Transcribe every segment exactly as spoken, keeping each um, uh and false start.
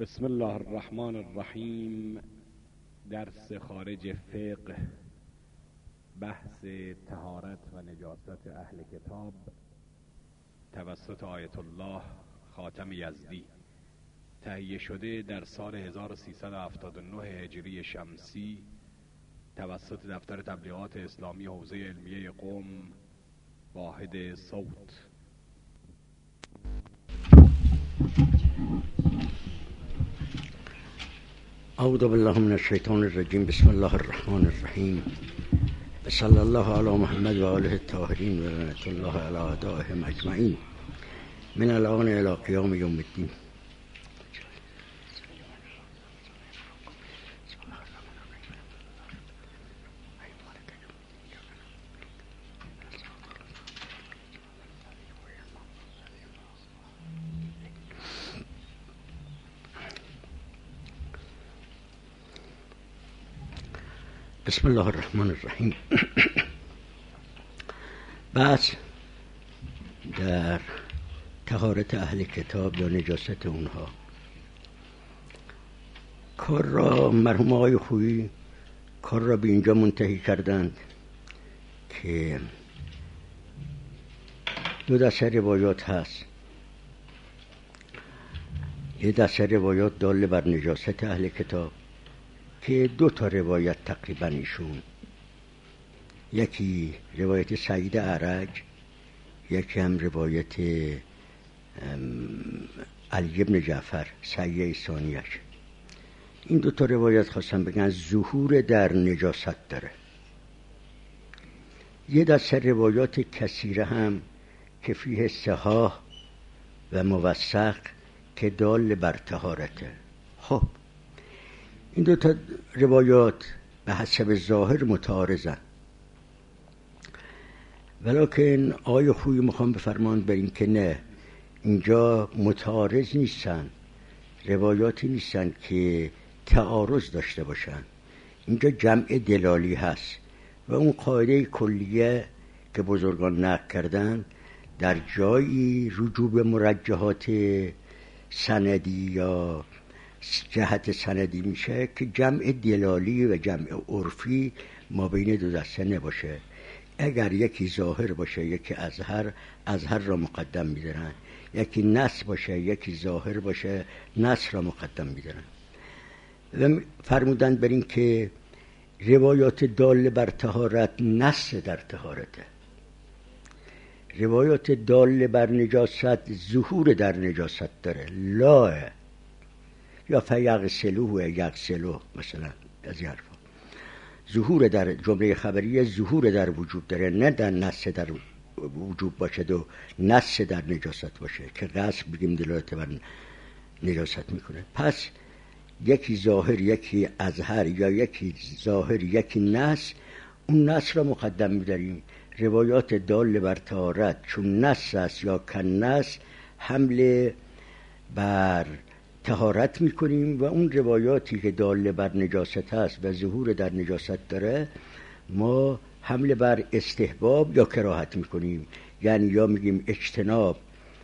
بسم الله الرحمن الرحیم. درس خارج فقه، بحث طهارت و نجاست اهل کتاب توسط آیت الله خاتم یزدی، تهیه شده در سال هزار و سیصد و هفتاد و نه هجری شمسی توسط دفتر تبلیغات اسلامی حوزه علمیه قم، واحد صوت. اعوذ بالله من الشیطان الرجیم. بسم الله الرحمن الرحیم. صلی الله علی محمد و آله الطاهرین و لعنت الله علی اعدائهم اجمعین من الان الی قیام یوم الدین. بسم الله الرحمن الرحیم. بحث در طهارت اهل کتاب یا نجاست اونها. کار را مرحوم آقای خویی کار را به اینجا منتهی کردند که دو دسته روایات هست. یه دسته روایات داله بر نجاست اهل کتاب که دو تا روایت تقریبا ایشون، یکی روایت سعید اعرج، یکی هم روایت علی بن جعفر سعیه ثانیش. این دو تا روایت خواستم بگن ظهور در نجاست داره. یه دسته روایات کثیره هم که فیه صحاح و موثق که دال بر طهارته. خب این دو تا روایات به حسب ظاهر متعارضن، ولیکن آقای خویی میخوام بفرمایند بر این که نه، اینجا متعارض نیستن، روایاتی نیستن که تعارض داشته باشن. اینجا جمع دلالی هست و اون قاعده کلیه که بزرگان نقل کردن در جایی رجوع به مرجحات سندی یا جهت سندی میشه که جمع دلالی و جمع عرفی ما بین دو دسته نباشه. اگر یکی ظاهر باشه یکی اظهر، اظهر را مقدم میدارن، یکی نص باشه یکی ظاهر باشه، نص را مقدم میدارن. و فرمودند بر این که روایات داله بر طهارت نص در طهارته، روایات داله بر نجاست ظهور در نجاست داره. لا یا فیغسلوه یغسلوه مثلا از این حرفا. ظهور در جمله خبریه ظهور در وجود داره، نه در نص در وجود باشه و نص در نجاست باشه که غسل بگیم دلالت بر نجاست میکنه. پس یکی ظاهر یکی اظهر یا یکی ظاهر یکی نص، اون نص را مقدم میداریم. روایات دال بر طهارت چون نص است یا کن نص حمل بر طهارت میکنیم و اون روایاتی که داله بر نجاست هست و ظهور در نجاست داره ما حمل بر استحباب یا کراهت میکنیم. یعنی یا میگیم اجتناب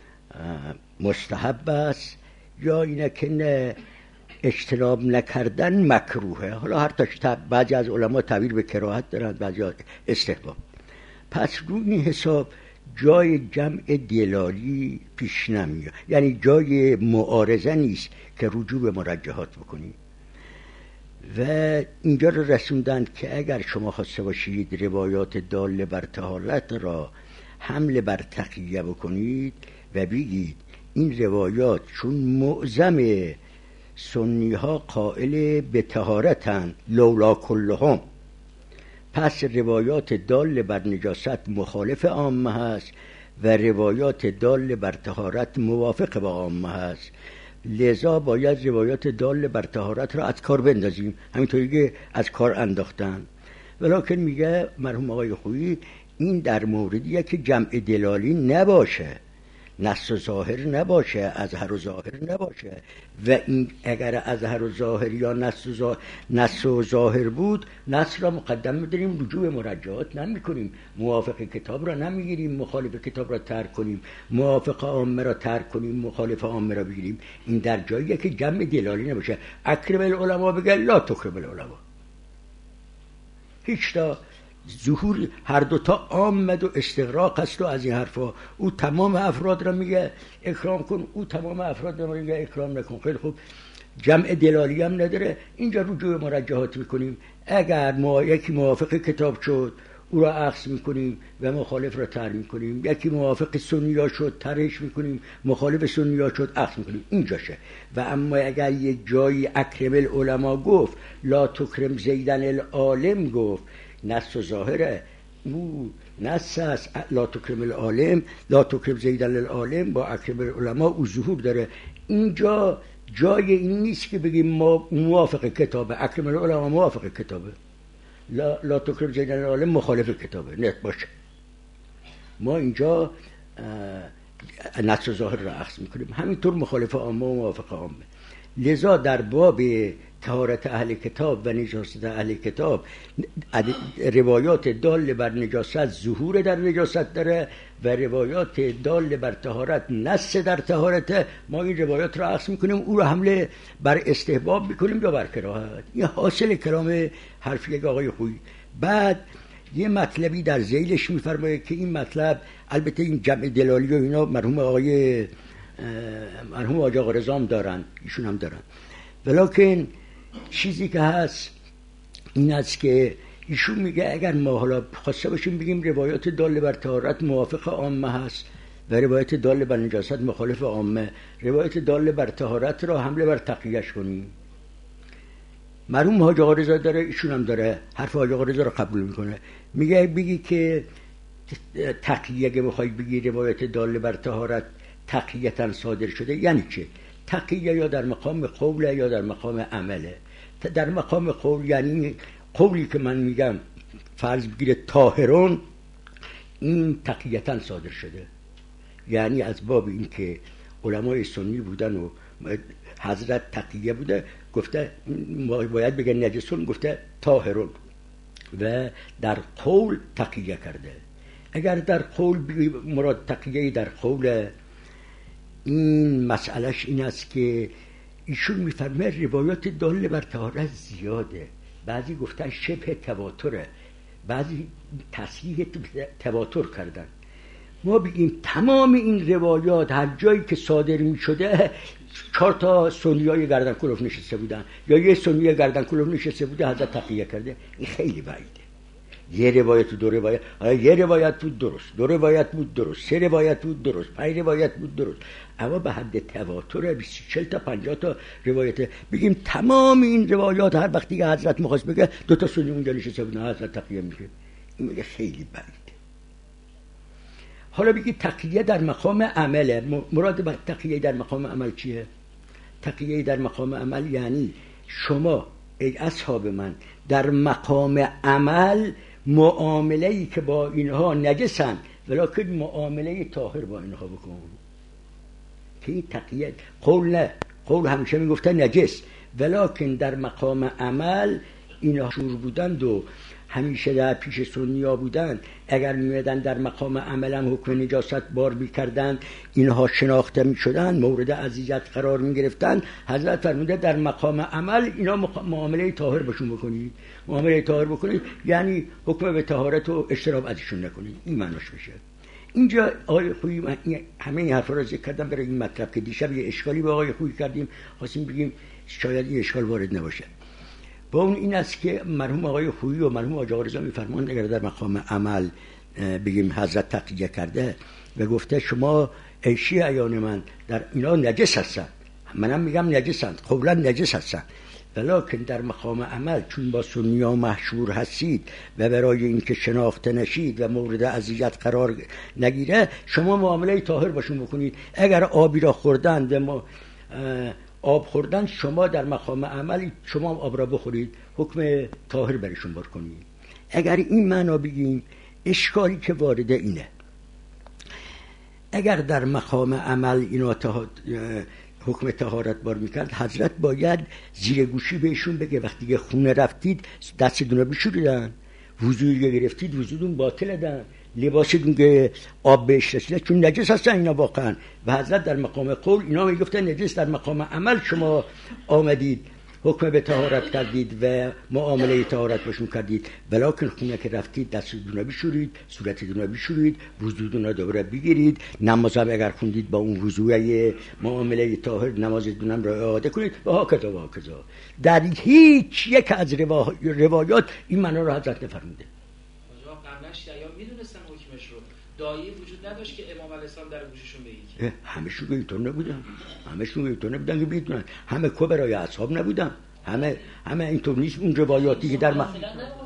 مستحب است یا اینه که نه اجتناب نکردن مکروهه. حالا هر تا بعضی از علما تعبیر به کراهت دارن، بعضی استحباب. پس روی این حساب جای جمع دلالی پیش نمیاد، یعنی جای معارضه نیست که رجوع به مرجحات بکنید. و اینجا رو رسوندند که اگر شما خواسته باشید روایات داله بر طهارت را حمل بر تقیه بکنید و بگید این روایات چون معظم سنی ها قائل به طهارتند لولا کلهم، پس روایات دال بر نجاست مخالف عامه هست و روایات دال بر طهارت موافق با عامه هست، لذا باید روایات دال بر طهارت را از کار بندازیم. همینطوری که از کار انداختن. ولیکن میگه مرحوم آقای خویی این در موردیه که جمع دلالی نباشه، نص و ظاهر نباشه، اظهر و ظاهر نباشه. و این اگر اظهر و ظاهر یا نص و ظاهر, نص و ظاهر بود، نص را مقدم می‌داریم، رجوع به مرجعات نمی‌کنیم، موافق کتاب را نمیگیریم، مخالف کتاب را ترک کنیم، موافق عامه را ترک کنیم، مخالف عامه را بگیریم. این در جاییه که جمع دلالی نباشه. اکرم العلماء بگه لا تکرم العلماء. هیچ تا ظهور هر دوتا آمد و استغراق است و از این حرفا. او تمام افراد را میگه اکرام کن، او تمام افراد را میگه اکرام نکن. خیلی خوب، جمع دلالی هم نداره. اینجا رجوع مرجحات میکنیم. اگر ما یکی موافق کتاب شد او را اخذ میکنیم و مخالف را ترک میکنیم. یکی موافق سنیا شد ترک میکنیم، مخالف سنیا شد اخذ میکنیم. اینجاشه. و اما اگر یه جایی اکرم العلماء گفت، لا تکرم زیدن العالم گفت، نص و ظاهره، او نص است، لا تکرم العالم، لا تکرم زیدن العالم، با اکرم العلماء او ظهور داره. اینجا جای این نیست که بگیم ما موافق کتابه، اکرم العلماء موافق کتابه، لا, لا تکرم زیدن العالم مخالف کتابه. نه باشه، ما اینجا نص و ظاهر را اخذ میکنیم، همینطور مخالف عامه و موافق عامه. لذا در باب طهارت اهل کتاب و نجاست اهل کتاب، روایات دال بر نجاست ظهور در نجاست داره و روایات دال بر طهارت نص در طهارت. ما این روایات را اخذ میکنیم، او را حمله بر استحباب میکنیم یا بر کراهت. این حاصل کلام حرفی آقای خویی. بعد یه مطلبی در ذیلش میفرمایه که این مطلب، البته این جمع دلالی و اینا مرحوم آقای مرحوم آقای آقا رضا هم دارن، ایشون هم دارن، ولیکن چیزی که هست این است که ایشون میگه اگر ما حالا خواسته باشیم بگیم روایات دال بر طهارت موافق عامه هست و روایت دال بر نجاست مخالف عامه، روایت دال بر طهارت را حمله بر تقییه‌اش کنیم. مرحوم حاج آقا رضا داره، ایشون هم داره، حرف حاج آقا رضا رو قبول میکنه. میگه بگی که تقییه، اگه بخوای بگی روایت دال بر طهارت تقییتاً صادر شده، یعنی چه؟ تقییه یا در مقام قوله یا در مقام عمله. در مقام قول یعنی قولی که من میگم فرض بگیره طاهرون، این تقییتاً صادر شده، یعنی از باب این که علمای سنی بودن و حضرت تقیه بوده، گفته باید بگه نجسون، گفته طاهرون، و در قول تقیه کرده. اگر در قول مراد تقیه در قول، این مسئلهش این است که ایشون میفرمه روایات داله بر طهارت زیاده، بعضی گفتن شبه تواتره، بعضی تصحیح تواتر کردن. ما بگیم تمام این روایات هر جایی که صادر می شده چهار تا سنیای گردن کلوف نشسته بودن یا یه سنی گردن کلوف نشسته بوده حضرت تقیه کرده، این خیلی بعیده. یه روایت و دو روایت، یه روایت بود درست، دو روایت بود درست، سه روایت بود درست، پنج روایت بود درست، اما به حد تواتر بیست چهل تا پنجاه تا روایت بگیم تمام این روایات هر وقتی که حضرت می‌خواست بگه دو تا سنی اونجا نشسته بودن حضرت تقیه میشه، این میگه خیلی بعیده. حالا بگی تقیه در مقام عمله، مراد با تقیه در مقام عمل چیه؟ تقیه در مقام عمل یعنی شما ای اصحاب من در مقام عمل معامله‌ای که با اینها نجسن ولیکن معامله طاهر با اینها بکن، که این تقیه. قول نه، قول همیشه میگفته نجس، ولیکن در مقام عمل اینها شور بودند و همیشه در پیش سنیا بودن، اگر میمدن در مقام عمل هم حکم نجاست بار میکردن، اینها شناخته میشدن، مورد عزیزت قرار میگرفتن. حضرت فرموده در مقام عمل اینا معامله طاهر باشون بکنید. معامله طاهر بکنید یعنی حکم به طهارت و اشتراب ازشون نکنید، این معناش میشه. اینجا آقای خویی همه این حرفا رو ذکر کردم برای این مطلب که دیشب یه اشکالی به آقای خویی کردیم، خواستیم بگیم شاید این اشکال وارد نباشه. با اون این است که مرحوم آقای خویی و مرحوم آقا آقا رضا میفرمایند اگر در مقام عمل بگیم حضرت تقیه کرده و گفته شما ای شیعیان من در اینا نجس هستن، منم میگم نجسند، قولا نجس هستن، ولیکن در مقام عمل چون با سنیا محشور هستید و برای اینکه شناخته نشید و مورد اذیت قرار نگیره شما معامله طاهر باشون بکنید. اگر آبی را خوردند و ما آب خوردن، شما در مقام عمل شما آب را بخورید، حکم طاهر برشون بار کنید. اگر این معنا بگیم اشکالی که وارده اینه، اگر در مقام عمل اینا حکم طهارت بار میکرد، حضرت باید زیر گوشی بهشون بگه وقتی که خونه رفتید دستتون رو بشوریدن، وضوی گرفتید وضوتون باطل دن، لباستون که آب بهش رسیده، چون نجس هستن اینا واقعا. و حضرت در مقام قول اینا میگفتن نجس، در مقام عمل شما آمدید حکم به طهارت کردید و معامله طهارت باشون کردید، ولکن خونه که رفتید دستتون رو بشورید، صورتتون رو بشورید، وضوتون رو دوباره بگیرید، نماز هم اگر خوندید با اون وضوی معامله طاهر نمازتون هم رو اعاده کنید و ها کذا و ها کذا. در هیچ یک از روا... روایات این معنا رو حضرت نفرموده. قبلا شیعیان میدونستن حکمش رو، دایی وجود نداشت که امام علیه السلام در گوششون بگه. همشون که اینطور نبودن، همشون که اینطور نبودن که بدونن، همه کبرای اصحاب نبودن، همه همه اینطور نیست. اون روایاتی که در منفصلا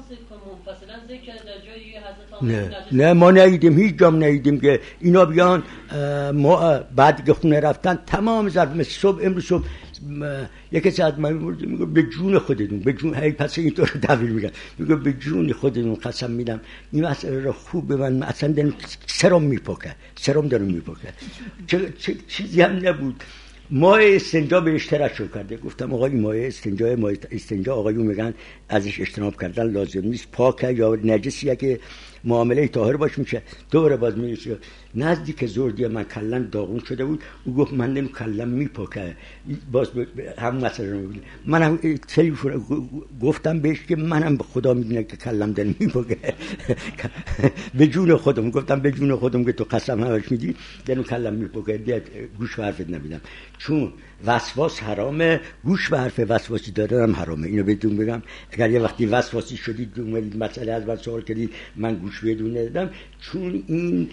ذکر در جای حضرت نه نه ما ندیدیم، هیچ جام ندیدیم که اینا بیان ما بعد که خونه رفتن تمام ظرف مثل صبح امروز صبح یکی ساعت من میگه به جون خودتون، به جون هی پس اینطور تعبیر میگن، میگه به جون خودتون قسم میدم این مسئله رو خوب به من اصلا دارم سرم میپکه، سرم دارم میپکه. چه, چه چیزی هم نبود. ماه استنجا به اشتراک شو کرده. گفتم آقای ماه استنجا ماه استنجا آقایون میگن ازش اجتناب کردن لازم نیست، پاکه یا نجسیه که معامله طاهر باش میشه. دوباره باز میشه نزدیک زوردی من کلم داغون شده بود، او گفت من نمی کلم میپاکه، باز هم مسئله رو میبینی. منم تلفن گفتم بهش که منم به خدا میدونه که کلم دارم میپاکه به جون خودم گفتم به جون خودم که تو قسم همش میدی دارم کلم میپاکه، گوش به حرفت نمیدم، چون وسواس حرامه، گوش به حرف وسواسی دادن حرامه. اینو بهتون بگم اگر یه وقتی وسواسی شدید اومدید مسئله از من سوال کردید من گوش بدون ندادم، چون این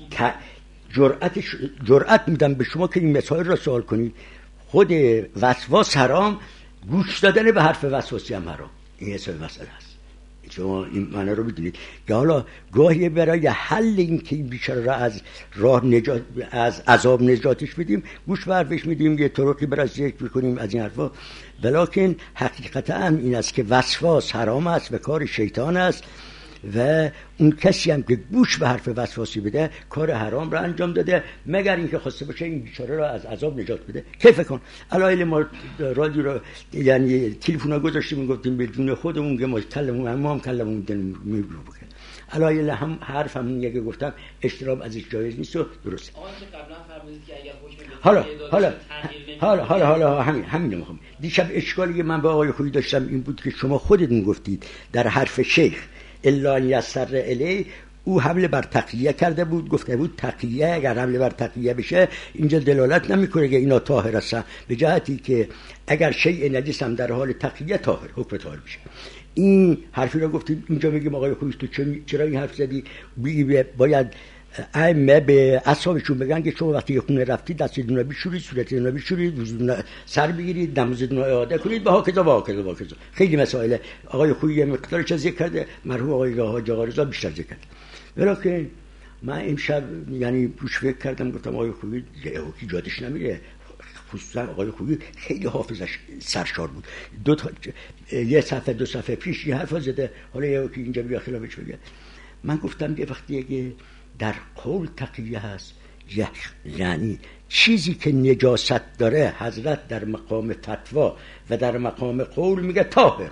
جرأت جرأت میدم به شما که این مسائل را سوال کنید. خود وسواس حرام، گوش دادن به حرف وسواسی هم حرام. این حساب مسئله است. شما این معنی رو بدونید که حالا گاهی برای حل این که این بیچاره را از راه نجات، از عذاب نجاتش بدیم، گوش به حرفش میدیم، یه طرقی برای ذکر میکنیم از این حرفا، ولکن حقیقت هم این است که وسواس حرام است و کار شیطان است و اون کسی هم که گوش به حرف وسواسی بده کار حرام را انجام داده، مگر اینکه خواسته باشه این بیچاره را از عذاب نجات بده. کیف کن علایل ما رادیو را یعنی تلفن ها گذاشتیم میگفتیم به جون خودمون که ما کلمون ما هم کلمون میگو بکن علایل هم حرف هم یکی گفتم اشتراب ازش جایز نیست و درسته. آقا که قبلا فرمودید که اگر حکم حالا حالا حالا حالا حالا همین همین میخوام. دیشب اشکالی که من با آقای خویی داشتم این بود که شما خودتون گفتید در حرف شیخ الا یسر الی، او حمله بر تقیه کرده بود، گفته بود تقیه اگر حمله بر تقیه بشه اینجا دلالت نمیکنه که اینا طاهر هستن، به جهتی که اگر شیء نجس هم در حال تقیه طاهر حکم طاهر میشه. این حرفی رو گفتیم اینجا میگیم آقای خویی تو چرا این حرف زدی؟ باید ائمه به اصحابشون بگن که شما وقتی خونه رفتید دستتون رو بشورید، صورتتون رو بشورید، وضو سر بگیرید، نمازتون رو اعاده کنید، با هاکذا با هاکذا با هاکذا. خیلی مسائل آقای خویی مقدارش ذکر کرده، مرحوم آقای حاج آقا رضا بیشتر ذکر کرده. ولی من امشب یعنی روش فکر کردم، گفتم آقای خویی حکی جادش نمیره، خصوصا آقای خویی خیلی حافظش سرشار بود. دو تا یه صفحه دو صفحه پیش این حرفا زده، حالا یه که اینجا بیا خلافش بگه. من گفتم که وقتی اگه در قول تقیه هست یعنی چیزی که نجاست داره، حضرت در مقام فتوا و در مقام قول میگه طاهر،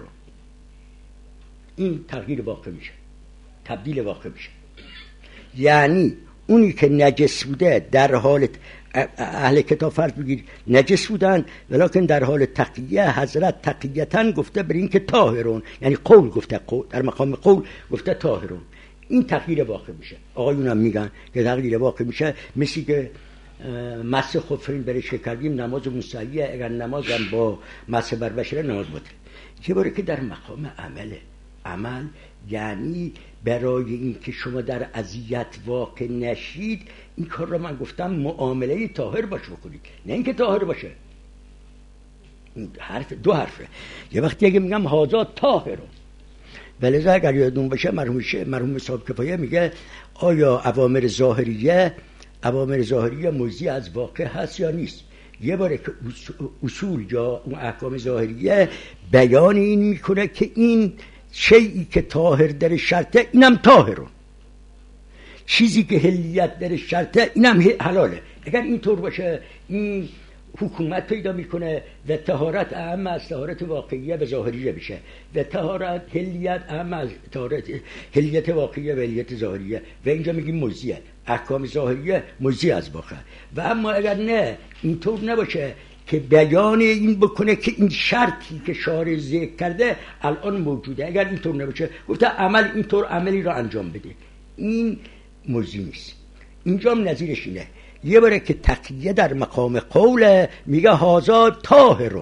این تغییر واقع میشه، تبدیل واقع میشه. یعنی اونی که نجس بوده در حال اهل کتاب فرض بگیر نجس بودن، ولیکن در حال تقیه حضرت تقیتن گفته بر این که طاهرون، یعنی قول گفته، قول در مقام قول گفته طاهرون. این تغییر واقع میشه. آقایون هم میگن که تغییر واقع میشه، مثل که مسح خفین برش کردیم نمازمون صحیحه، اگر نمازم با مسح بر بشره نماز باطله. که باره که در مقام عمله، عمل یعنی برای این که شما در اذیت واقع نشید این کار را من گفتم معامله طاهر باش بکنید، نه اینکه طاهر باشه. این حرف دو حرفه. یه وقتی اگه میگم هازا طاهر، ولذا اگر یادون باشه مرحوم مرحوم صاحب کفایه میگه آیا اوامر ظاهریه اوامر ظاهریه موضوع از واقع هست یا نیست؟ یه باره که اصول یا اون احکام ظاهریه بیان این میکنه که این شیئی که طاهر در شرطه اینم طاهرون. چیزی که حلیت در شرطه اینم حلاله. اگر اینطور باشه این حکومت پیدا میکنه و طهارت اهم از طهارت واقعیه به ظاهریه بشه و طهارت حلیت اهم از طهارت حلیت واقعیه و حلیت ظاهریه و اینجا میگیم مجزیه، احکام ظاهریه مجزی از باخر. و اما اگر نه اینطور نباشه که بیان این بکنه که این شرطی که شارع ذکر کرده الان موجوده، اگر اینطور نباشه گفته عمل اینطور عملی را انجام بده، این مجزی نیست. اینجا هم نظیرش اینه، یه باره که تقیه در مقام قول میگه هازا طاهرون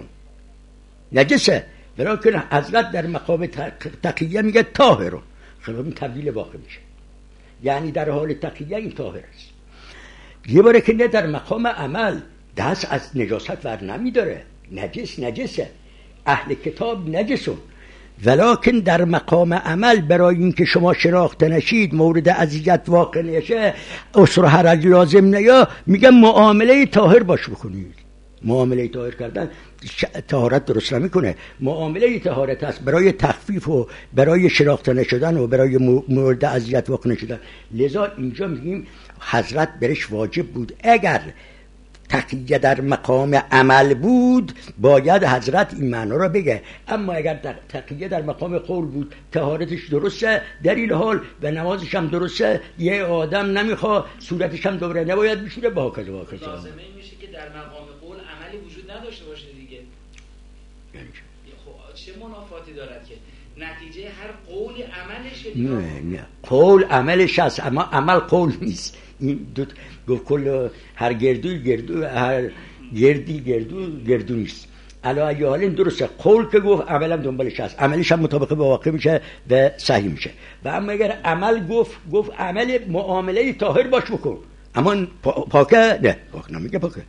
نجسه، ولیکن حضرت در مقام تقیه میگه طاهرون. خب این تبدیل واقع میشه، یعنی در حال تقیه این طاهر است. یه باره که نه در مقام عمل دست از نجاست ور نمیداره، نجس نجسه، اهل کتاب نجسون، ولیکن در مقام عمل برای اینکه شما شناخته نشید مورد اذیت واقع نشه اسر و حرج لازم نیا، میگه معامله طاهر باش بکنید. معامله طاهر کردن طهارت درست نمیکنه، معامله طهارت است برای تخفیف و برای شناخته نشدن و برای مورد اذیت واقع نشدن. لذا اینجا میگیم حضرت برش واجب بود اگر تقیه در مقام عمل بود باید حضرت این معنا را بگه، اما اگر تقیه در مقام قول بود طهارتش درسته در این حال و نمازش هم درسته، یه آدم نمیخواد صورتش هم دوباره نباید بشوره با هکذا با هکذا. لازمه این میشه که در مقام قول عملی وجود نداشته باشه دیگه. یعنی خب چه منافاتی دارد که نتیجه هر قولی عملشه دیگه؟ نه نه قول عملش هست اما عمل قول نیست. این دو گفت کل هر گردوی گردو هر گردی گردو گردو نیست. علا ای حال این درسته، قول که گفت عملم دنبالش هست، عملش هم مطابق با واقع میشه و صحیح میشه. و اما اگر عمل گفت گفت عمل معامله طاهر باش بکن، اما پاکه نه پاک نمیگه پاکه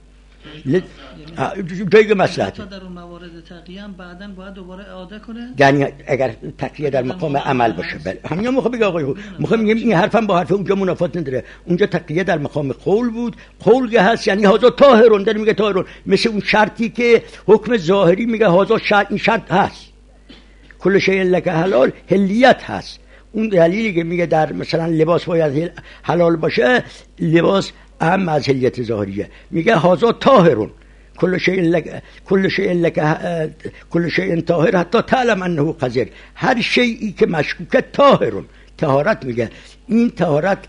جایی که مصلحت تا در اون موارد تقیه هم بعداً باید دوباره اعاده کنه، یعنی اگر تقیه در مقام عمل باشه. بله همین میخوام بگم آقای میخوام میگم این حرفم با حرف اونجا منافات نداره. اونجا تقیه در مقام قول بود، قول که هست یعنی هازا طاهرون، در میگه طاهرون، مثل اون شرطی که حکم ظاهری میگه هازا شرط، این شرط هست کل شیء لک حلال، حلیت هست. اون دلیلی که میگه در مثلا لباس باید حلال باشه، لباس اهم از حلیت ظاهریه، میگه هازا طاهرون کل شیء لک کل شیء لک کل شیء طاهر حتی تعلم انه قذر، هر شیئی که مشکوکه طاهرون، طهارت میگه. این طهارت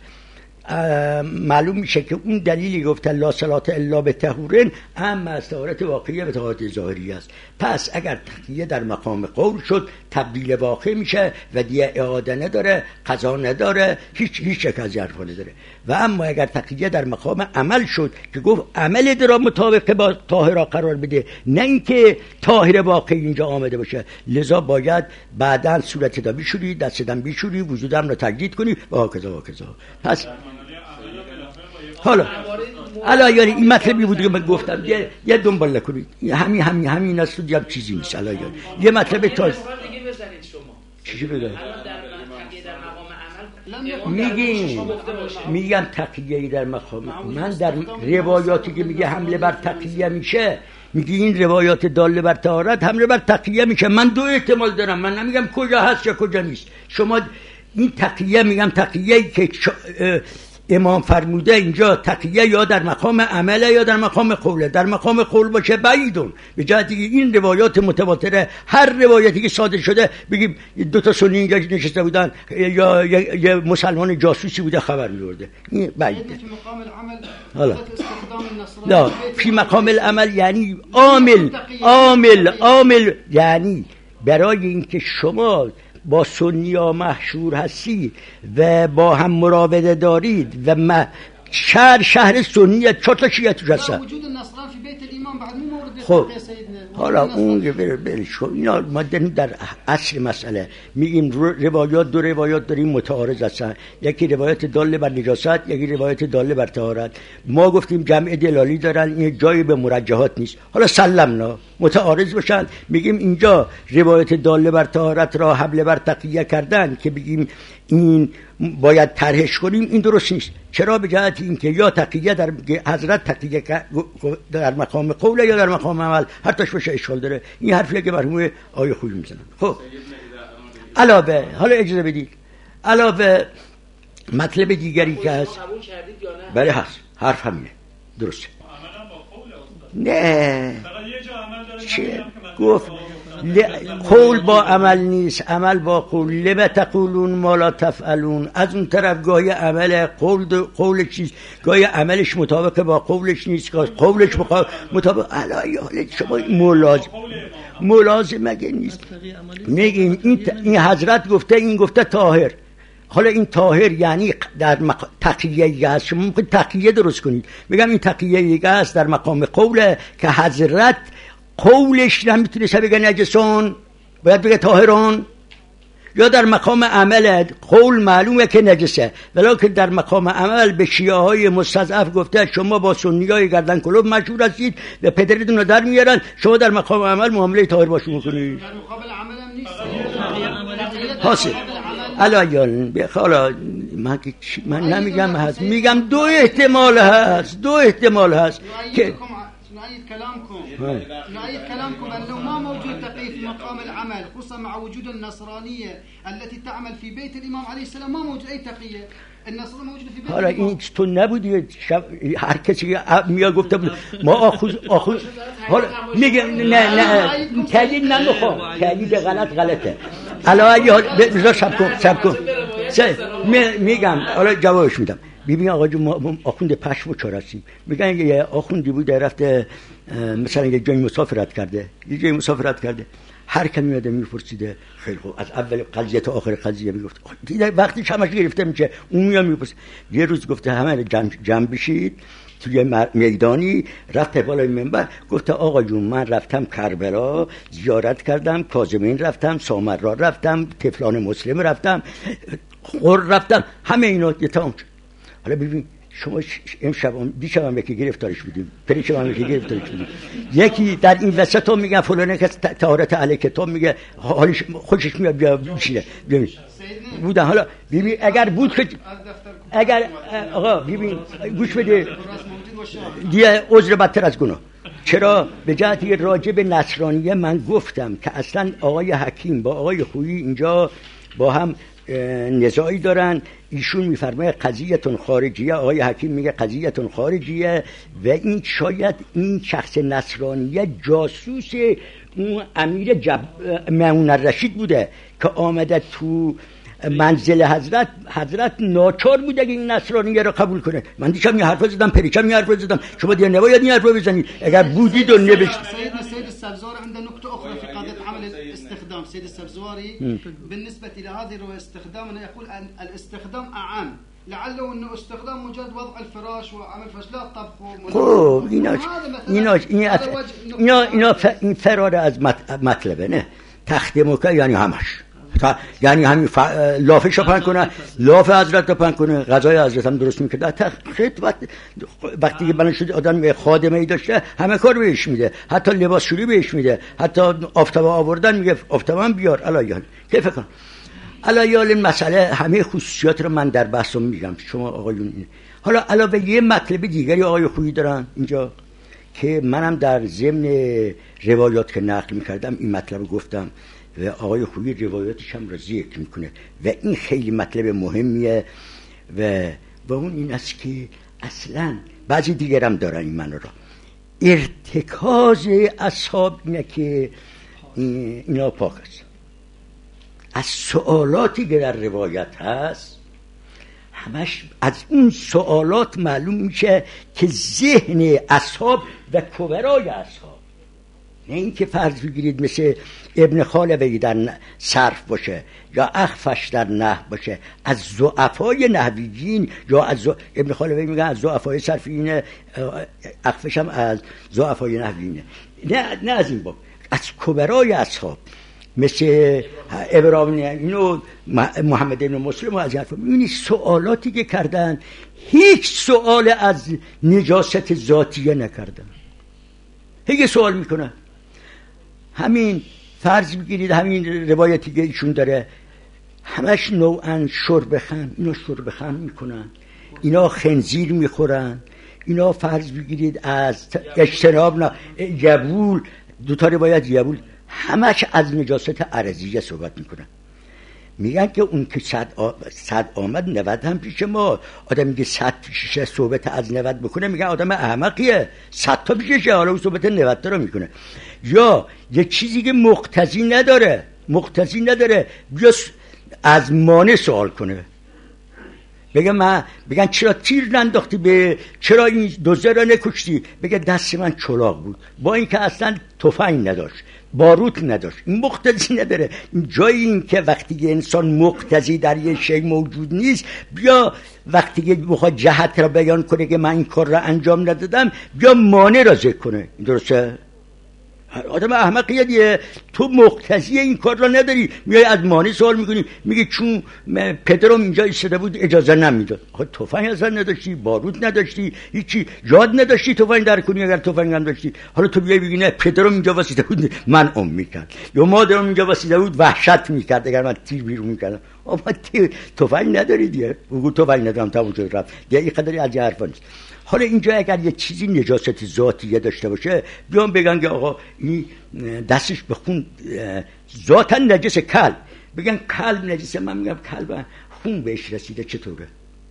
معلوم میشه که اون دلیلی گفت لا صلاة الا بطهورن اما از طهارت واقعیه به طهارت ظاهری است. پس اگر تقیه در مقام قول شد تبدیل واقع میشه و دیگه اعاده نداره، قضا نداره، هیچ هیچ یک از حرفا نداره. و اما اگر تقیه در مقام عمل شد که گفت عمل در مطابق با طاهرا قرار بده، نه اینکه طاهر واقعی اینجا آمده باشه، لذا باید بعداً صورت دا بیشوری، دست دم بیشوری، وجودم رو تجدید کنی و هکذا و هکذا. پس حالا حالا یاری این مطلبی بود که من گفتم یه یه دنبال نکنید، همین همین همین است، دیگه چیزی نیست. حالا یاری یه مطلب تازه دیگه بزنید شما چیزی بگید. الان در تقیه در مقام عمل میگیم میگم تقیه در مقام، من در روایاتی که میگه حمله بر تقیه میشه، میگه این روایات داله بر طهارت حمله بر تقیه میشه. من دو احتمال دارم، من نمیگم کجا هست یا کجا نیست. شما این تقیه میگم تقیه‌ای که امام فرموده اینجا تقیه یا در مقام عمله یا در مقام قوله. در مقام قول باشه بعیدون به جهتی که این روایات متواتره، هر روایتی که صادر شده بگیم دو تا سنی اینجا نشسته بودن یا یه مسلمان جاسوسی بوده خبر می‌آورده، این بعیده. في مقام العمل حالا استخدام النصراني لا فی مقام العمل یعنی عامل عامل عامل یعنی برای اینکه شما با سنیا محشور هستی و با هم مراوده دارید و ما شهر شهر سنیت چطور تا شیعه توش هستن. وجود النصران في بيت الامام بعد مو مورد خب سيدنا. حالا اون که بر بر شو اینا ما در اصل مسئله میگیم روایات، دو روایات داریم متعارض هستن، یکی روایت داله بر نجاست، یکی روایت داله بر طهارت. ما گفتیم جمع دلالی دارن، این جایی به مرجحات نیست. حالا سلمنا متعارض باشن، میگیم اینجا روایت داله بر طهارت را حمله بر تقیه کردن که بگیم این باید طرحش کنیم، این درست نیست. چرا؟ به جهت اینکه یا تقیه در حضرت تقیه در مقام قوله یا در مقام عمل، هر تاش بشه اشکال داره. این حرفیه که مرحوم آیه خوبی میزنن. خب علاوه حالا اجازه بدید علاوه مطلب دیگری که هست قبول کردید یا نه؟ بله هست، حرف همینه، درسته. نه چه گفت قول با عمل نیست، عمل با قول. لم تقولون ما لا تفعلون. از اون طرف گاهی عمل قول قولش چیز، گاهی عملش مطابق با قولش نیست، قولش مطابق. الهی حال شما ملازم ملازم مگه نیست؟ میگیم این این حضرت گفته، این گفته طاهر. حالا این طاهر یعنی در مق... تقیه هست. شما ممکن تقیه درست کنید. میگم این تقیه هست در مقام قوله که حضرت قولش نمیتونه بگه نجسون، باید بگه طاهرون. یا در مقام عمل قول معلومه که نجسه، ولیکن در مقام عمل به شیعه های مستضعف گفته شما با سنی های گردن کلوب مشهور هستید و پدرتون رو در میارن، شما در مقام عمل معامله طاهر باشون میکنید. در مقابل عمل هم نیست. حاصل الان بخالا من من نمیگم هست، میگم دو احتمال هست، دو احتمال هست که نعيد كلامكم نعيد كلامكم أنه ما موجود تقييد في مقام العمل، خصوصا مع وجود النصرانية التي تعمل في بيت الإمام عليه السلام. ما موجود أي تقية. النصرانية موجودة في بيت حالا الإمام. این تو نبودی شب... هر کسی میاد گفته بود ما آخوز آخوز حالا میگه نه نه تایید نمیخوام، تایید غلط غلطه. الان اگه بذار شب کن شب کن میگم حالا جوابش میدم. ببین آقا جو ما آخوند پشم و چارسی میگن یه آخوندی بود رفته مثلا یه جای مسافرت کرده، یه جای مسافرت کرده، هر کی میاده میپرسیده خیلی خوب از اول قضیه تا آخر قضیه میگفت. دیگه وقتی شمش گرفته میشه اون میاد میپرسه. یه روز گفته همه جمع جمع بشید توی میدانی، رفت بالای منبر گفته آقا جون من رفتم کربلا زیارت کردم، کاظمین رفتم، سامرا رفتم، طفلان مسلم رفتم، قر رفتم، همه اینا یه تمام. حالا ببین شما امشب دیشب هم یکی گرفتارش بودیم، پریشب هم یکی گرفتارش بودیم، یکی در این وسط هم میگن فلانه که طهارت اهل کتاب میگه حالش خوشش میاد بیا بشینه. ببین بودن. حالا ببین اگر بود که اگر آقا ببین گوش بده دیگه عذر بدتر از گناه. چرا؟ به جهت راجع به نصرانیه من گفتم که اصلا آقای حکیم با آقای خویی اینجا با هم نزاعی دارن. ایشون میفرماید قضیه‌تون خارجیه، آقای حکیم میگه قضیه‌تون خارجیه و این شاید این شخص نصرانیه جاسوس اون امیر جب... مأمون الرشید بوده که آمده تو منزل حضرت. حضرت ناچار بوده که این نصرانیه رو قبول کنه. من دیشب این حرفا زدم، پریشب این حرفا زدم، شما دیگه نباید این حرفا بزنید. اگر بودید و نبشت. سيدنا السيد السبزواري عنده نقطة أخرى في قضية عمل الاستخدام. سيد السبزواري بالنسبة إلى هذه الرواية استخدامنا يقول أن الاستخدام أعم، لعله انه استخدام مجرد وضع الفراش وعمل فراش لا طبخ. خب ایناش ایناش اینا اینا این فرار از مطلبه. نه تخت مکه یعنی همش، یعنی همین ف... لافه شپن کنه، لافه حضرت پن کنه، غذای حضرت هم درست میکنه. تخت وقت... وقتی که بلند شده آدم خادمه ای داشته همه کار بهش میده، حتی لباس شوری بهش میده، حتی آفتابه آوردن میگه آفتابه هم بیار. الایال کیف کن الایال مسئله همه خصوصیات رو من در بحثم میگم شما آقایون. حالا علاوه یه مطلب دیگری آقای خویی دارن اینجا که منم در ضمن روایات که نقل میکردم این مطلب گفتم و آقای خویی روایاتش هم را ذکر میکنه و این خیلی مطلب مهمیه و و اون این است که اصلا بعضی دیگر هم دارن این منو را ارتکاز اصحاب اینه که اینا پاک است. از سوالاتی که در روایت هست همش از اون سوالات معلوم میشه که ذهن اصحاب و کبرای اصحاب، نه اینکه فرض بگیرید مثل ابن خالوی در صرف باشه یا اخفش در نحو باشه، از ضعفای نحویین یا از زو... ابن خالوی میگه از ضعفای صرفیین، اخفش هم از ضعفای نحویینه. نه نه از این باب، از کبرای اصحاب مثل ابراهیم اینو محمد ابن مسلم و از این حرفا. می‌بینی سوالاتی که کردن هیچ سوال از نجاست ذاتیه نکردن. هیچ سوال میکنن. همین فرض بگیرید همین روایتی که ایشون داره همش نوعا شرب خمر، اینا شرب خمر میکنن، اینا خنزیر میخورن، اینا فرض بگیرید از اجتناب نه یبول، دو تا روایت یبول، همش از نجاست عرضیه صحبت میکنن. میگن که اون که صد, آ... صد آمد نود هم پیش ما. آدم میگه صد پیشش صحبت از نود بکنه، میگن آدم احمقیه، صد تا پیششه، حالا اون صحبت نود تا رو میکنه. یا یه چیزی که مقتضی نداره مقتضی نداره بیا از مانع سوال کنه، بگه من بگن چرا تیر ننداختی به، چرا این دوزه را نکشتی، بگه دست من چلاق بود، با اینکه اصلا تفنگ نداشت، باروت نداشت. این مقتضی نداره. این جایی این که وقتی که انسان مقتضی در یه شی موجود نیست، بیا وقتی که بخواد جهت را بیان کنه که من این کار را انجام ندادم، بیا مانع را ذکر کنه. این درسته؟ آدم احمقیه دیگه. تو مقتضی این کار را نداری، میای از مانع سوال میکنی، میگه چون پدرم اینجا ایستاده بود اجازه نمیداد. آخه تفنگ اصلا نداشتی، باروت نداشتی، هیچی، یاد نداشتی تفنگ در کنی. اگر تفنگ هم داشتی، حالا تو بیای بگی نه پدرم اینجا واسیده بود من ام میکرد، یا مادرم اینجا واسیده بود وحشت میکرد اگر من تیر بیرون میکردم. اما تفنگ نداری دیگه، بگو تفنگ ندارم تموم شد رفت دیگه. این قدری از حرفا نیست. حالا اینجا اگر یه چیزی نجاست ذاتیه داشته باشه، بیان بگن که آقا این دستش به خون ذاتا نجس، کل بگن کلب نجسه، من میگم کلب خون بهش رسیده چطوره؟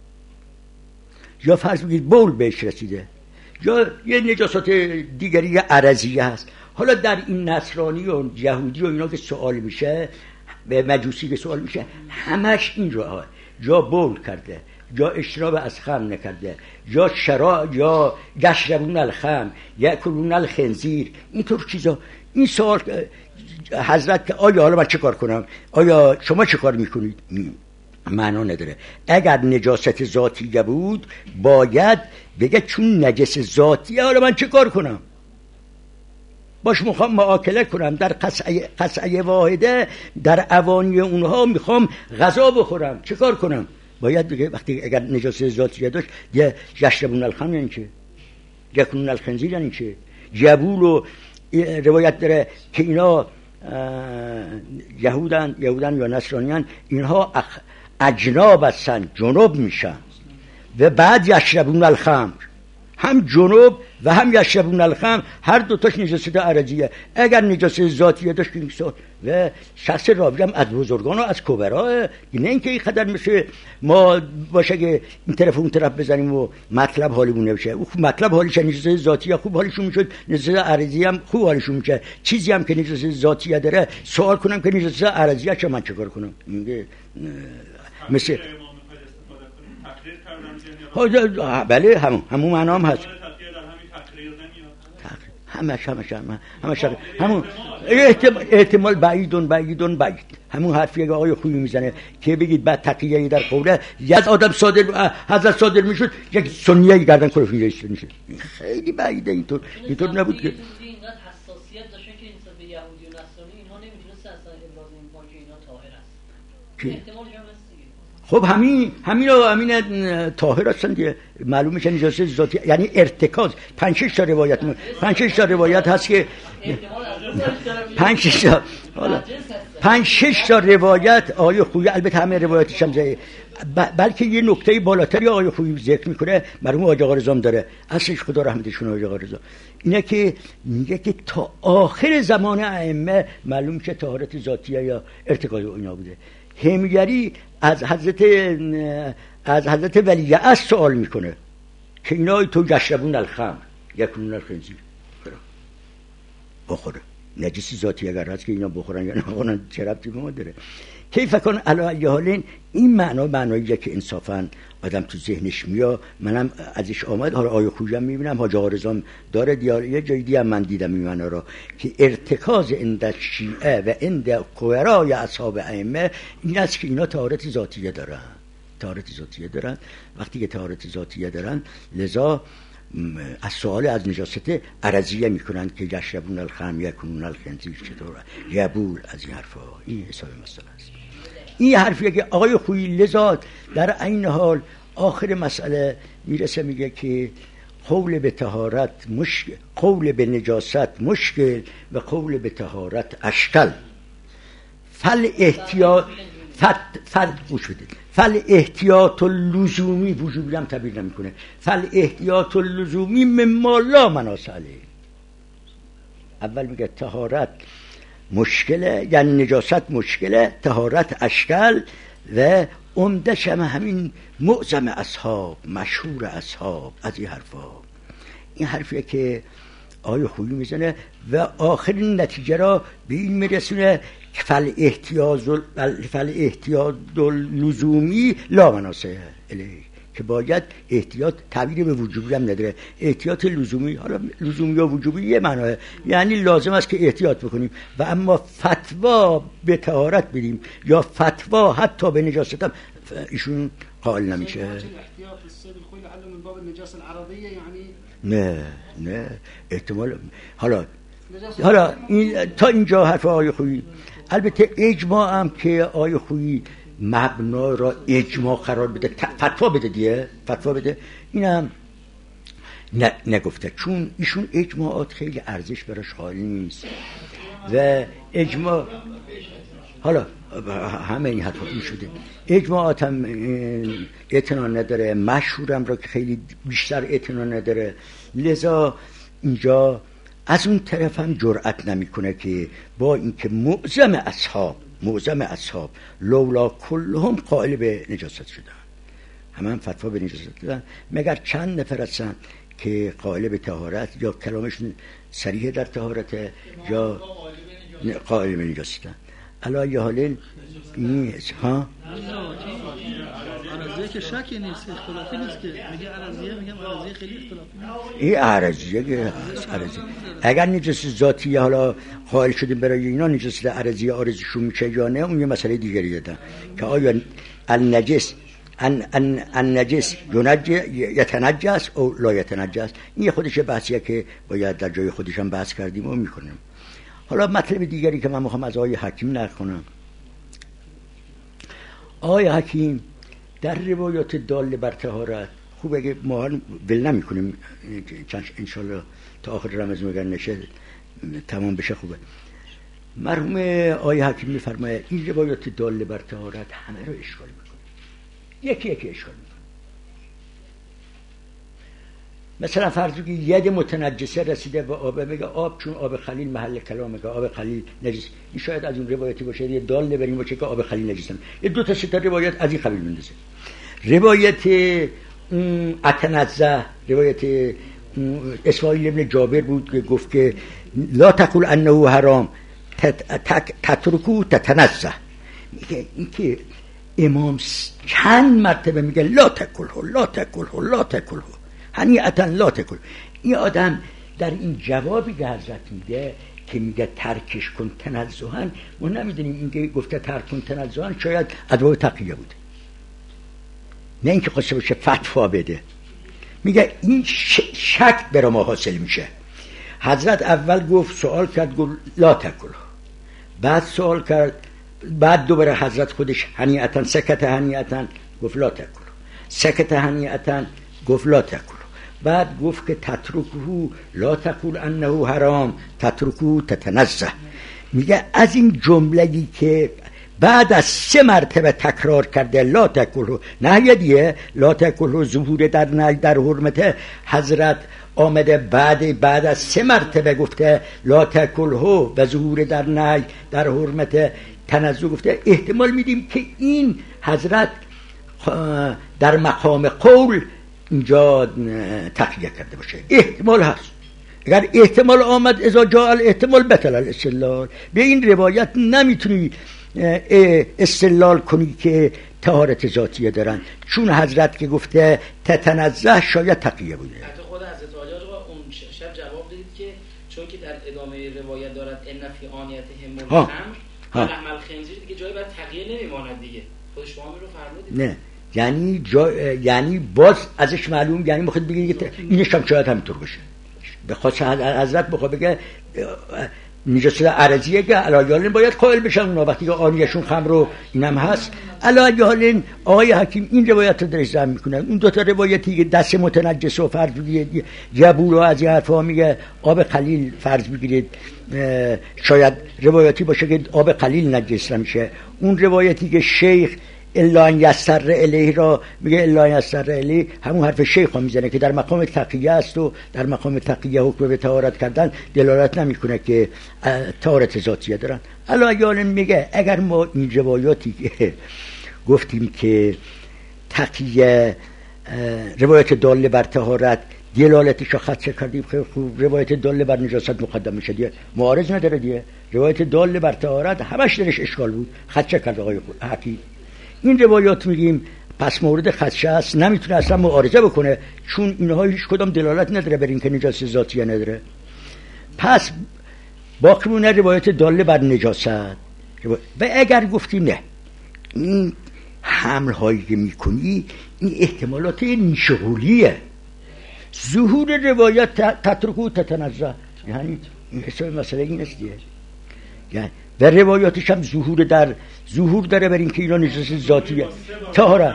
یا فرض بگید بول بهش رسیده، یا یه نجاست دیگری عرضیه هست. حالا در این نصرانی و یهودی و اینا که سوال میشه، به مجوسی که سوال میشه، همش این رو یا بول کرده، یا اشراب از خمر نکرده، یا شرا، یا یشربون الخمر، یا کلون الخنزیر، اینطور چیزا. این سوال حضرت که آیا حالا من چه کار کنم، آیا شما چه کار میکنید، معنا نداره. اگر نجاست ذاتیه بود باید بگه چون نجس ذاتیه حالا من چه کار کنم، باش میخوام معاکله کنم در قصعه, قصعه واحده، در اوانی اونها میخوام غذا بخورم، چه کار کنم؟ باید بگه وقتی اگر نجاست ذاتیه داشت، یه یشربون الخمر یعنی چه، یکونون الخنزیر یعنی چه. جبول و روایت داره که اینا یهودن یهودن یا نصرانیان، اینها اجناب هستن، جنوب میشن و بعد یشربون الخمر، هم جنوب و هم یشربون الخمر، هر دوتاش نجاست عرضیه. اگر نجاست ذاتیه داشت که اینسان و شخص راوی هم از بزرگان و از کبرا، نه اینکه این قدر مثل ما باشه که این طرف اون طرف بزنیم و مطلب حالیمون نمیشه. او مطلب حالیشه، نجاست ذاتیه خوب حالیشون میشد، نجاست عرضیه هم خوب حالیشون میشه. چیزی هم که نجاست ذاتیه داره سوال کنم که نجاست عرضیه چه من چه کار کنم؟ میگه مثل بله همون همون معنا هم هست. همش همش همش همون احتمال احتمال بعیدون بعیدون بعید، همون حرفی که آقای خویی میزنه که بگید بعد تقیه در قوله یک آدم صادر حضرت صادر میشد، یک سنیه گردن کلفی ایست میشه. خیلی بعیده اینطور اینطور نبود که حساسیت داشته که انسان به یهودی و نصرانی اینها نمیتونست اصلا ابراز این که اینا طاهر است. احتمالش هم هست. خب همین همین و همین طاهر هستن دیگه، معلوم میشه نجاست ذاتی یعنی ارتکاز. پنج شش تا روایت پنج شش تا روایت هست که پنج شش تا حالا پنج شش تا روایت آقای خویی، البته همه روایتش هم زه، بلکه یه نکته بالاتری آقای خویی ذکر میکنه، مرحوم حاج آقا رضا داره، اصلش خدا رحمتشون حاج آقا رضا، اینه که میگه که تا آخر زمان ائمه معلوم میشه طهارت ذاتیه یا ارتکاز اینا بوده. همیاری از حضرت از حضرت ولی از سوال میکنه که اینا تو یشربون الخمر یکونون الخنزیر بخوره، نجسی ذاتی اگر هست که اینا بخورن یا نخورن چه ربطی به ما داره؟ کیف کن علی ای حالین. این معنا معناییه که انصافا آدم تو ذهنش میاد، منم ازش آمد. حالا آیه خویی هم میبینم حاج آقا رضا داره دیار، یه جای دیگه من دیدم این معنا رو که ارتکاز عند شیعه و عند قرای اصحاب ائمه این است که اینا طهارت ذاتیه دارن، طهارت ذاتیه دارن. وقتی که طهارت ذاتیه دارن لذا از سوال از نجاست عرضیه میکنن که یشربون الخمر یکونون الخنزیر چطوره، یبول، از این حرفا. این حساب مسئله است. این حرفیه که آقای خویی لذا در این حال آخر مسئله میرسه میگه که قول به طهارت مشکل، قول به نجاست مشکل و قول به طهارت اشکل. فل احتیاط فل فل گوش بدید، فل احتیاط اللزومی وجوبی هم تعبیر نمیکنه، فل احتیاط اللزومی مما لا مناس علیه. اول میگه طهارت مشکله، یعنی نجاست مشکله، طهارت اشکال و عمدش هم همین معظم اصحاب، مشهور اصحاب از این حرفا. این حرفیه که آیه خویی میزنه و آخرین نتیجه را به این میرسونه که فل احتیاج فل احتیاج لزومی لا مناسه الیه، که باید احتیاط، تعبیر به وجوبی هم نداره، احتیاط لزومی، حالا لزومی یا وجوبی یه معناه، یعنی لازم است که احتیاط بکنیم و اما فتوا به طهارت بدیم یا فتوا حتی به نجاست هم ایشون قائل نمیشه. احتیاط الصيد الخوي لعله من باب النجاسه العرضيه يعني نه نه احتمال. حالا حالا این تا اینجا حرف آیه خویی. البته اجماع هم که آیه خویی مبنا را اجماع قرار بده، فتوا بده دیگه، فتوا بده، اینم نه نگفته، چون ایشون اجماعات خیلی ارزش براش خالی نیست و اجماع حالا همه این حرفا این شده، اجماعات هم اعتنا نداره، مشهورم را که خیلی بیشتر اعتنا نداره، لذا اینجا از اون طرف هم جرأت نمیکنه که با اینکه معظم اصحاب معظم اصحاب لولا کلهم قائل به نجاست شدن، همه هم فتوا به نجاست دادن، مگر چند نفر هستن که قائل به طهارت یا کلامشون صریح در طهارت یا قائل به نجاستن. علی یه حالین این ها عرضیه که شکی نیست، اختلافی نیست که میگه عرضیه، میگم عرضیه خیلی اختلافی نیست. این عرضیه که عرضیه اگر نجاست ذاتی حالا قائل شدیم برای اینا نجاست عرضیه آرزشون میشه یا نه، اون یه مسئله دیگری دادن که آیا النجس ان ان النجس یتنجس او لا یتنجس. این خودش بحثیه که باید در جای خودش هم بحث کردیم و میکنیم. حالا مطلب دیگری که من میخوام از آیه حکیم نقل کنم، آیه حکیم در روایات داله بر طهارت، خوب اگه ما ول نمی‌کنیم انشالله تا آخر رمضان اگر نشه تمام بشه خوبه. مرحوم آیه حکیم میفرماید این روایات داله بر طهارت همه رو اشکال میکنه، یکی یکی اشکال میکنه. مثلا فرض کنید ید متنجسه رسیده به آب، میگه آب چون آب خلیل محل کلام، میگه آب خلیل نجس. این شاید از اون روایتی باشه، یه دال بریم باشه که آب خلیل نجسه. این دو تا سه تا روایت از این قبیل میندازه. روایت اتنزه، روایت اسماعیل ابن جابر بود که گفت که لا تقول انه حرام تترکو تتنزه. میگه این که امام چند مرتبه میگه لا تکله لا تکله لا تکله هنیئتا لا تکل. این آدم در این جوابی که حضرت میده که میگه ترکش کن تنزهن، ما نمیدونیم این که گفته ترک کن تنزهن شاید ادوار تقیه بوده، نه اینکه خواسته باشه فتوا بده. میگه این شک برای ما حاصل میشه. حضرت اول گفت سوال کرد گفت لا تکل، بعد سوال کرد، بعد دوباره حضرت خودش هنیئتا سکت هنیئتا گفت لا تکل، سکت هنیئتا گفت لا تکل، بعد گفت که تترکه لا تقول انه حرام تترکه تتنزه. میگه از این جمله‌ای که بعد از سه مرتبه تکرار کرده لا تکل نهی دیه، لا تکل ظهور در نهی در حرمته، حضرت آمده بعد بعد از سه مرتبه گفته لا تکل و ظهور در نهی در حرمته تنزه گفته. احتمال میدیم که این حضرت در مقام قول اینجا تقیه کرده باشه، احتمال هست. اگر احتمال آمد اذا جاء الاحتمال بطل الاستدلال. به این روایت نمیتونی استدلال کنی که طهارت ذاتیه دارن، چون حضرت که گفته تتنزه شاید تقیه بوده. حتی خود حضرت عالی آقا اون شب جواب دادید که چون که در ادامه روایت دارد ان فی آنیتهم الخمر و لحم الخنزیر، دیگه جایی برای تقیه نمیماند دیگه. خود شما می رو فرمودید نه، یعنی جا... یعنی باز ازش معلوم، یعنی میخواد بگه اینش هم شاید همینطور باشه. به خاص حضرت بخواد بگه نجاست عرضیه که علایالین باید قائل بشن اونا وقتی که آنیشون خمر رو اینم هست. علایالین آقای حکیم این روایت رو درش زن میکنن. اون دوتا روایتی که دست متنجس و فرض بگیرید جبول و از این حرفا میگه آب قلیل فرض بگیرید شاید روایتی باشه که آب قلیل نجس نمیشه. اون روایتی که شیخ الا ان یسر الیه را میگه الا ان یسر الیه، همون حرف شیخ ها میزنه که در مقام تقیه است و در مقام تقیه حکم به طهارت کردن دلالت نمیکنه که طهارت ذاتیه دارن. علایان میگه اگر ما این روایاتی که گفتیم که تقیه روایت داله بر طهارت دلالتش رو خدشه کردیم، خیلی خوب، روایت داله بر نجاست مقدم میشه دیگه، معارض نداره دیگه. روایت داله بر طهارت همش درش اشکال بود، خدشه کرد آقای حقی. این روایات میگیم پس مورد خدشه است، نمیتونه اصلا معارضه بکنه، چون اینها هیچ کدام دلالت نداره بر اینکه نجاست ذاتیه نداره. پس باقی مونه روایت داله بر نجاست. و اگر گفتیم نه، این حمل هایی که میکنی این احتمالات نیشغولیه، ظهور روایت تترکو تتنزه، یعنی این حساب مسئله این است دیگه. یعنی و روایاتش هم ظهور در ظهور داره بر اینکه اینا نجاست ذاتیه. طهارت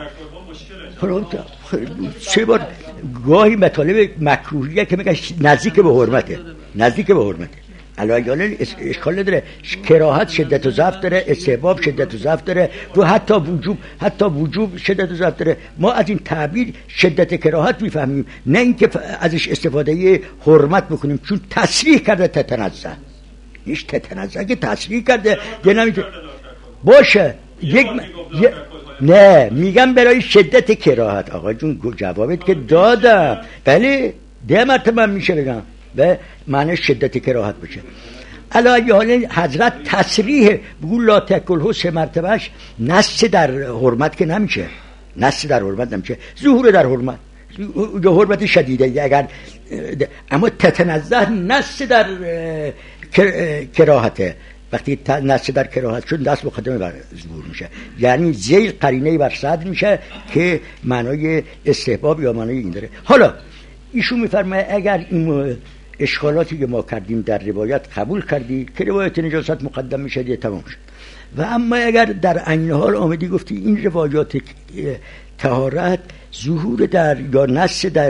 سه بار گاهی مطالب مکروهیه که میگه نزدیک به حرمته، نزدیک به حرمته. علایان اشکال نداره، کراهت شدت و ضعف داره، استحباب شدت و ضعف داره، و حتی وجوب حتی وجوب شدت و ضعف داره. ما از این تعبیر شدت کراهت میفهمیم، نه اینکه ازش استفاده حرمت بکنیم، چون تصریح کرده تتنزه. هیچ تتنزه که تصریح کرده دیگه نمیتونه باشه. یک م... ی... نه میگم برای شدت کراهت. آقا جون جوابت که دادم، بله ده مرتبه میشه بگم به معنی شدت کراهت بشه. علی حال حضرت تصریح بگو لا تکلهو سه مرتبهش نص در حرمت که نمیشه، نص در حرمت نمیشه، ظهور در حرمت، حرمت شدیده اگر، اما تتنزه نص در کراهته. وقتی نص در کراهت شد دست مقدمه بر ظهور میشه، یعنی زیل قرینه بر صدر میشه که معنای استحباب یا معنای این داره. حالا ایشون میفرماید اگر این اشکالاتی که ما کردیم در روایت قبول کردی که روایت نجاست مقدم میشه دیگه تمام شد. و اما اگر در عین حال آمدی گفتی این روایات طهارت ظهور در یا نص در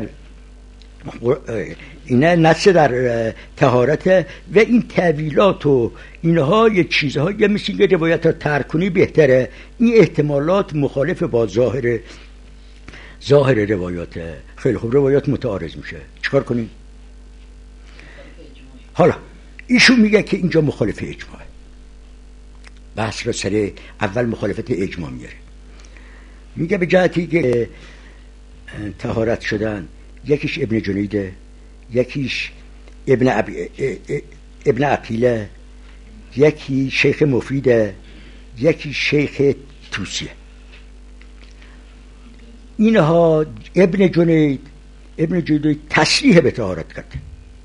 اینه نص در طهارت و این تعویلات و اینها یه چیزهایی مثل که روایت رو ترک کنی بهتره، این احتمالات مخالف با ظاهر ظاهر روایات. خیلی خوب، روایات متعارض میشه، چیکار کنیم؟ حالا ایشون میگه که اینجا مخالف اجماع، بحث را سر اول مخالفت اجماع میاره. میگه به جهتی که طهارت شدن یکیش ابن جنیده، یکیش ابن عب... ابن عقیله، یکی شیخ مفیده، یکی شیخ توسیه. اینها ابن جنید ابن جنید تصریح به طهارت کرده.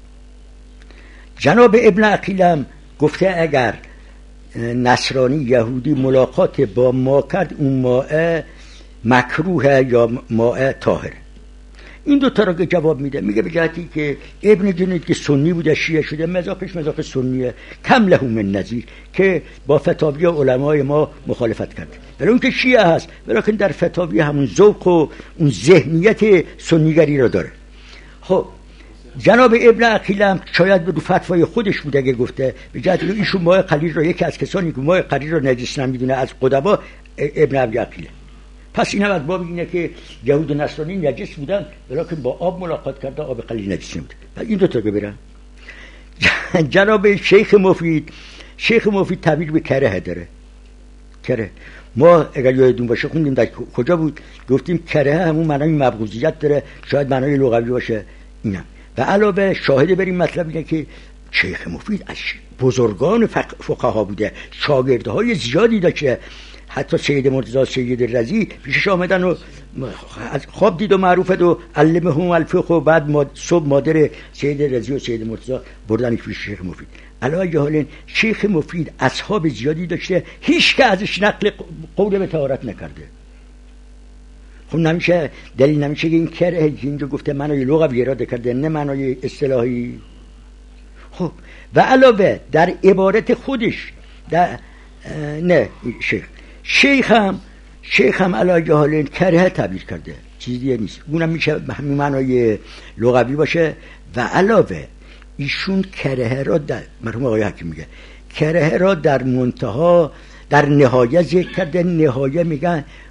جناب ابن عقیلم گفته اگر نصرانی یهودی ملاقات با ما کرد اون ماء مکروه یا ماء طاهر. این دو تا را جواب میده، میگه به جهتی که ابن جنید که سنی بوده شیعه شده، مذاقش مذاق سنیه، کم له من نظیر، که با فتاوی علمای ما مخالفت کرده، ولی اون که شیعه هست ولیکن در فتاوی همون ذوق و اون ذهنیت سنیگری را داره. خب جناب ابن عقیل هم شاید به فتوای خودش بوده اگه گفته به جهتی که ایشون ماء قلیل را، یکی از کسانی که ماء قلیل را نجس نمیدونه از قدما ابن عقیل. پس این هم از باب اینه که یهود و نصرانی نجس بودن ولیکن با آب ملاقات کرده، آب قلیل نجس نبوده. این دو تا ببرن. جناب شیخ مفید شیخ مفید تعبیر به کره داره. کره ما اگر یادتون باشه خوندیم در کجا بود گفتیم کره همون معنای مبغوضیت داره، شاید معنای لغوی باشه اینم. و علاوه شاهد بر این مطلب اینه که شیخ مفید از بزرگان فقها بوده، شاگردهای زیادی داشته. حتی سید مرتضی سید رضی پیشش آمدن و خواب دید و معروفت و علمهم الفقه و بعد ماد صبح مادر سید رضی و سید مرتضی بردن پیش شیخ مفید. علاوه حال شیخ مفید اصحاب زیادی داشته، هیچ که ازش نقل قول به طهارت نکرده. خب نمیشه دلیل نمیشه که این کره اینجا گفته معنای لغوی اراده کرده نه معنای اصطلاحی. خب و علاوه در عبارت خودش در نه شیخ شیخ هم شیخ هم علاوه حال کره تعبیر کرده، چیزی نیست، اونم میشه همین معنای لغوی باشه. و علاوه ایشون کره را در مرحوم آقای حکیم میگه کره را در منتها در نهایه ذکر کرده. نهایه میگن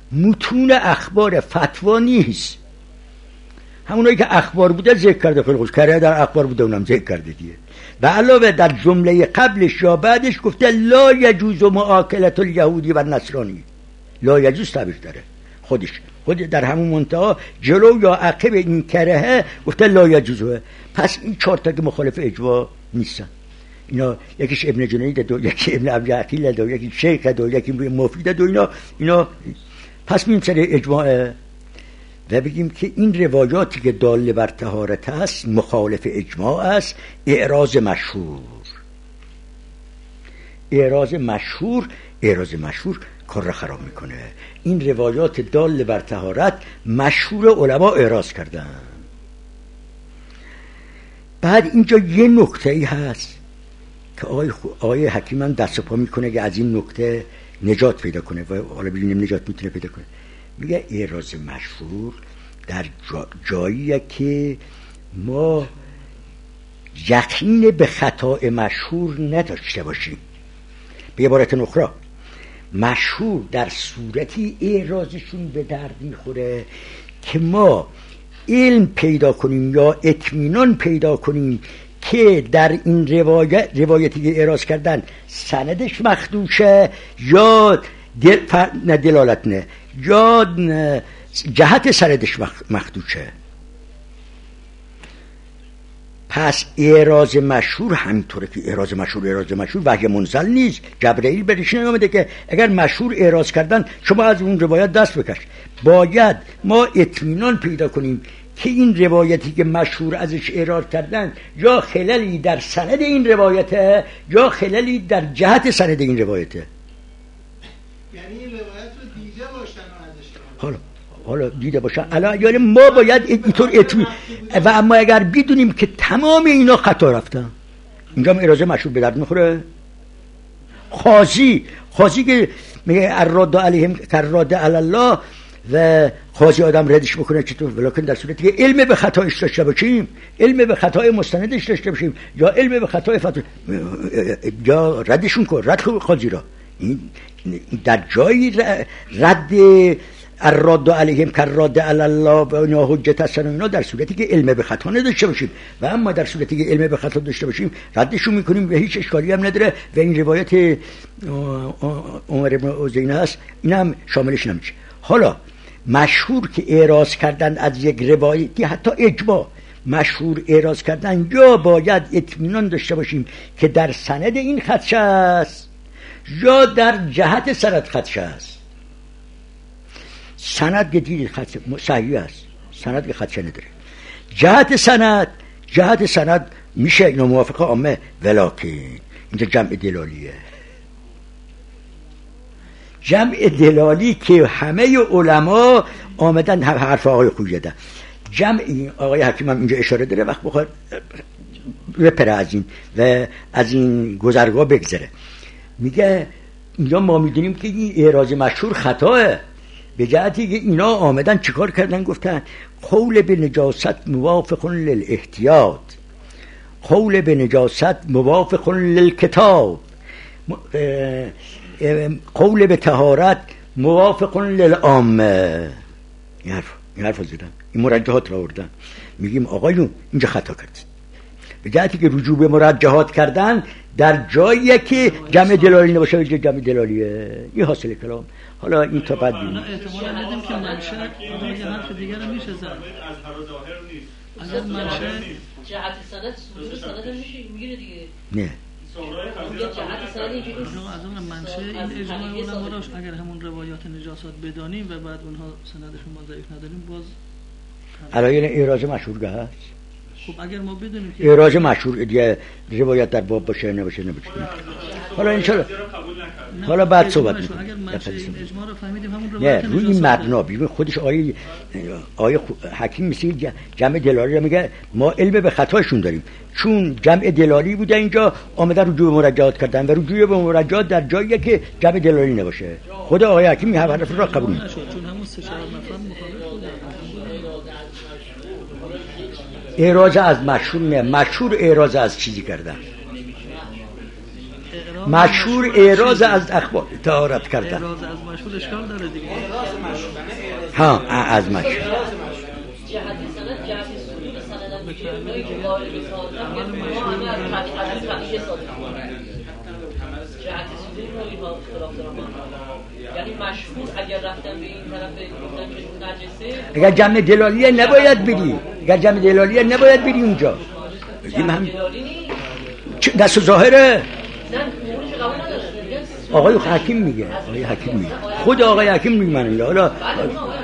متون اخبار، فتوا نیست. همونایی که اخبار بوده ذکر کرده، خیلی خوش کرده در اخبار بوده اونم ذکر کرده دیگه. و علاوه در جمله قبلش یا بعدش گفته لا یجوز مؤاکلة الیهودی و نصرانی، لا یجوز تعبیر داره خودش، خود در همون منتها جلو یا عقب این کرهه گفته لا یجوزه. پس این چهار تا که مخالف اجماع نیستن، اینا یکیش ابن جنید دو، یکی ابن عبد العقیل دو، یکی شیخ دو، یکی مفید دو، اینا اینا پس میم سر اجماع. و بگیم که این روایاتی که داله بر طهارت است مخالف اجماع است. اعراض مشهور، اعراض مشهور اعراض مشهور کار را خراب میکنه. این روایات داله بر طهارت مشهور علما اعراض کردن. بعد اینجا یه نکته ای هست که آقای, آقای حکیم هم دست و پا میکنه که از این نکته نجات پیدا کنه و حالا ببینیم نجات میتونه پیدا کنه. میگه اعراض مشهور در جا جاییه که ما یقین به خطا مشهور نداشته باشیم. به عبارت اخرى مشهور در صورتی اعراضشون به درد میخوره که ما علم پیدا کنیم یا اطمینان پیدا کنیم که در این روایت روایتی که اعراض کردن سندش مخدوشه یا دل نه دلالت نه یا نه جهت سندش مخدوشه. پس اعراض مشهور همینطوره که اعراض مشهور اعراض مشهور وحی منزل نیست. جبرئیل بهش نمیاد که اگر مشهور اعراض کردن شما از اون روایت دست بکش. باید ما اطمینان پیدا کنیم که این روایتی که مشهور ازش اعراض کردن یا خللی در سند این روایته یا خللی در جهت سند این روایته. یعنی این روایت رو دیده باشن و ازش حالا حالا دیده باشن الان یعنی ما باید اینطور اطمینان و اما اگر بدونیم که تمام اینا خطا رفتن اینجا هم اعراض مشهور به درد میخوره. قاضی قاضی که میگه الرد علیهم کرد علی الله و قاضی آدم ردش بکنه چطور؟ ولیکن در صورتی که علم به خطایش داشته باشیم، علم به خطای مستندش داشته باشیم یا علم به خطای فتوا یا ردشون کن، رد کن قاضی را. این در جایی رد الرد علیهم کرد علی الله و اینا حجت هستن و اینا در صورتی که علم به خطا نداشته باشیم. و اما در صورتی که علم به خطا داشته باشیم ردشون میکنیم و هیچ اشکالی هم نداره. و این روایت عمر بن عزینه هست، این هم شاملش نمیشه. حالا مشهور که اعراض کردن از یک روایتی حتی اجماع مشهور اعراض کردن یا باید اطمینان داشته باشیم که در سند این خدشه است یا در جهت سند خدشه است. سند که دیدید خدشه صحیح است، سند که خدشه نداره. جهت سند جهت سند میشه اینو موافقه عامه ولیکن اینجا جمع دلالیه. جمع دلالی که همه علما آمدن حرف آقای خویی دادن. جمع آقای حکیم هم اینجا اشاره داره وقت بخواد بپره از این و از این گذرگاه بگذره. میگه اینجا ما میدونیم که این اعراض مشهور خطاه به جهتی که اینا آمدن چیکار کردن؟ گفتن قول به نجاست موافق للاحتیاط، قول به نجاست موافق للکتاب، قول به طهارت موافق للعامه. این حرف این حرف زدن، این مرجحات را آوردن. میگیم آقایون اینجا خطا کردید. به جهتی که رجوع به مرجحات کردن در جایی که جمع دلالی نباشه جمع دلالیه. این حاصل کلام. حالا این تا بعد ببینیم. احتمالاً ندیم که منشه یه حرف دیگه رو میشه زد. اگر منشه جهت سند صدور سند میشه میگیره دیگه. نه. جهت سندی که از اون منشه این اجماع علما راش اگر همون روایات نجاسات بدانیم و بعد اونها سندشون ما ضعیف نداریم باز علایل اعراض مشهور که هست. خب اگر ما بدونیم که اعراض مشهور دیگه روایت در باب باشه نباشه نباشه. حالا ان شاء الله حالا بعد صحبت می‌کنیم. اگر منشه این اجماع رو فهمیدیم همون روایت نه روی این مبنا ببین خودش آیه آیه حکیم مثل جمع دلالی رو میگه ما علم به خطاشون داریم چون جمع دلالی بوده اینجا آمدن رجوع به مرجعات کردن و رجوع به مرجعات در جایی که جمع دلالی نباشه. خود آیه حکیم این حرف رو قبول نمی‌کنه چون همون سه چهار نفر مخالف بودن. اعراض از مشهور نه، مشهور اعراض از چیزی کردن. مشهور اعراض از اخبار طهارت کردن. اعراض از مشهور اشکال داره دیگه. ها از مشهور جهت سند جهت صدور سند میگه که وارد سازن همه از حدیث حدیث سازن جهت صدور رو اینها اختلاف دارن. یعنی مشهور اگر رفتن به این طرف گفتن که نجسه، اگر جمع دلالیه نباید بری، اگر جمع دلالیه نباید بری اونجا. بگیم هم دست ظاهره آقای حکیم میگه، آقای حکیم میگه، خود آقای حکیم میگه. من حالا